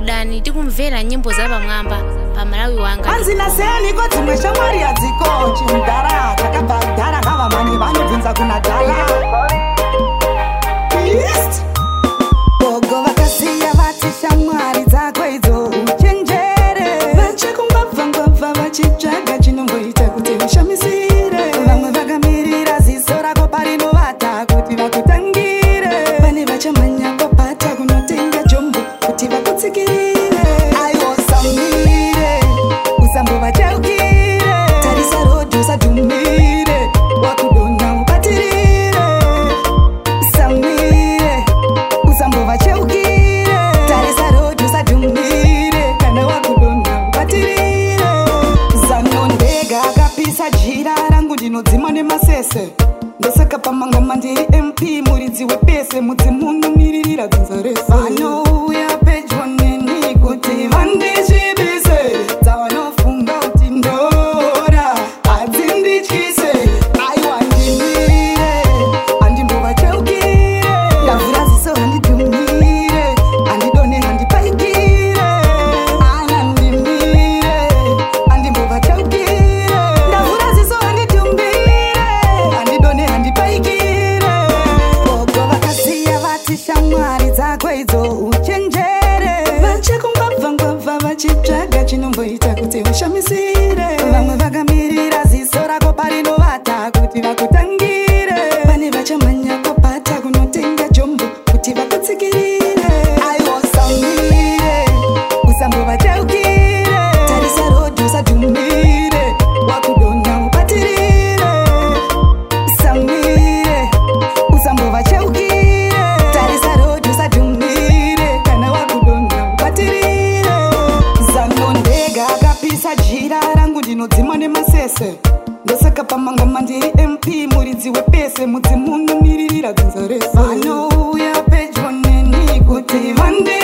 downloadani tikumvera nyimbo za pamwamba pa Malawi wanga. Anzinaseni ko dzimwe shamwari yadziko chimudhara takabhadhara ngavamani vanobvunza kuna dhala. Gogo vakasiya vati shamwari dzako idzo uchenjere, vachikumbabva vachitsvaga chinomboita kuti ushamisire. Vamwe vakamirira ziso rako parinovata kuti vakutangire, vane vachamhanya kopata kunotenga jombo kuti vakutsikirire. Aiwosamire usambovachaukire, tarisa rodhi usadhumire, wakudonha ubatirire. Samire usambovachaukire, tarisa rodhi usadhumire, kana wakudonha ubatirire. Zanondega akapisa jira rangu ndinodzima nemasese, ndosaka pamangoma ndiri MP muridzi wepese, mudzimunomiririra dzinza rese. Vanouya pedyo neni kuti vandisvibise, dzavanofunga kuti ndora hadzindityise. Aiwa ndimire handimbovachaukire, ndavhura ziso handidhumire, handidone handipaikire. Ana ndimire handimbovachaukire, ndavhura ziso handidhumire, handidone handipaikire. Gogo vakasiya vati shamwari dzako idzo uchenjere, vachikumbabva vachitsvaga chinomboita kuti ushamisire. Vamwe vakamirira ziso rako parinovata kuti vakutangire, vane vachamhanya kopata kunotenga jombo kuti vakutsikirire. Aiwosamire usambovachaukire, tarisa rodhi usadhumire, wakudonha ubatirire. Samire usambovachaukire, tarisa rodhi usadhumire, kana wakudonha ubatirire. Zanondega akapisa jira rangu ndinodzima nemasese, ndosaka pamangoma ndiri MP muridzi wepese, mudzimunomiririra dzinza rese. Vanouya pedyo neni kuti vandi